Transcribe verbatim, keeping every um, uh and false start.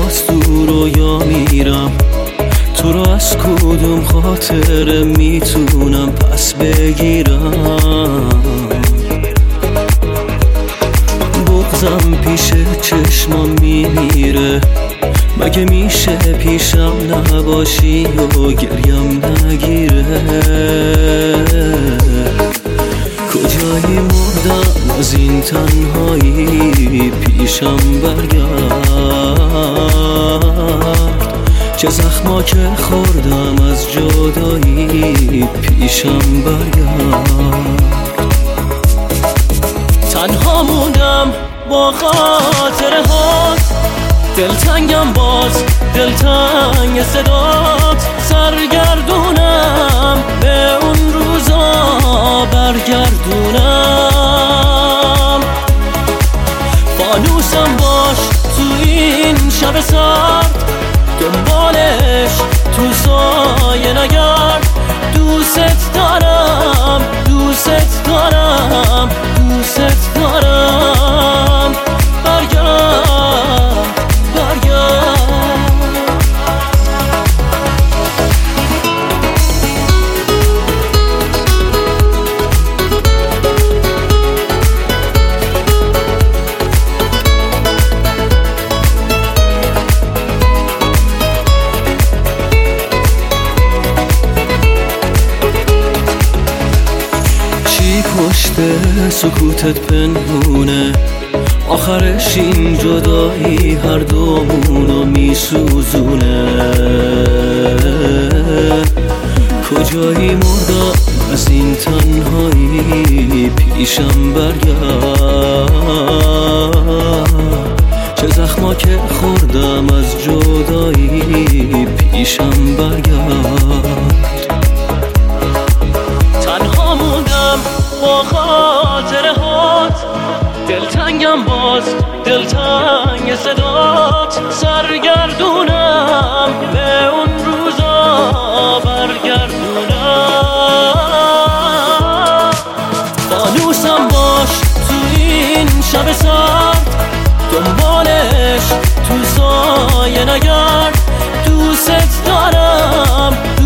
باز تو رویا میرم، تو رو از کدوم خاطره میتونم پس بگیرم. بغضم پیش چشمام میمیره، مگه میشه پیشم نباشی و گریم نگیره؟ کجایی مردم از این تنهایی، پیشم برگرد. چه زخما که خوردم از جدایی، پیشم برگرد. تنها موندم با خاطره هات، دلتنگم باز دلتنگ صدات. سرگردونم به اون روزا برگردونم. فانوسم باش تو این شب سرد، دنبالش تو سایه نگرد. دوست دارم دوست دارم دوست دارم. برگرد برگرد. پشت سکوتت پنهونه، آخرش این جدایی هر دومونو میسوزونه. کجایی مردم از این تنهایی، پیشم برگرد. چه زخما که خوردم از جدایی، پیشم برگرد. تنها موندم با خاطره هات، دلتنگم باز دلتنگ صدات. سرگردونم به اون روزا برگردونم. فانوسم باش تو این شب سرد، دنبالش تو سایه نگرد. دوست دارم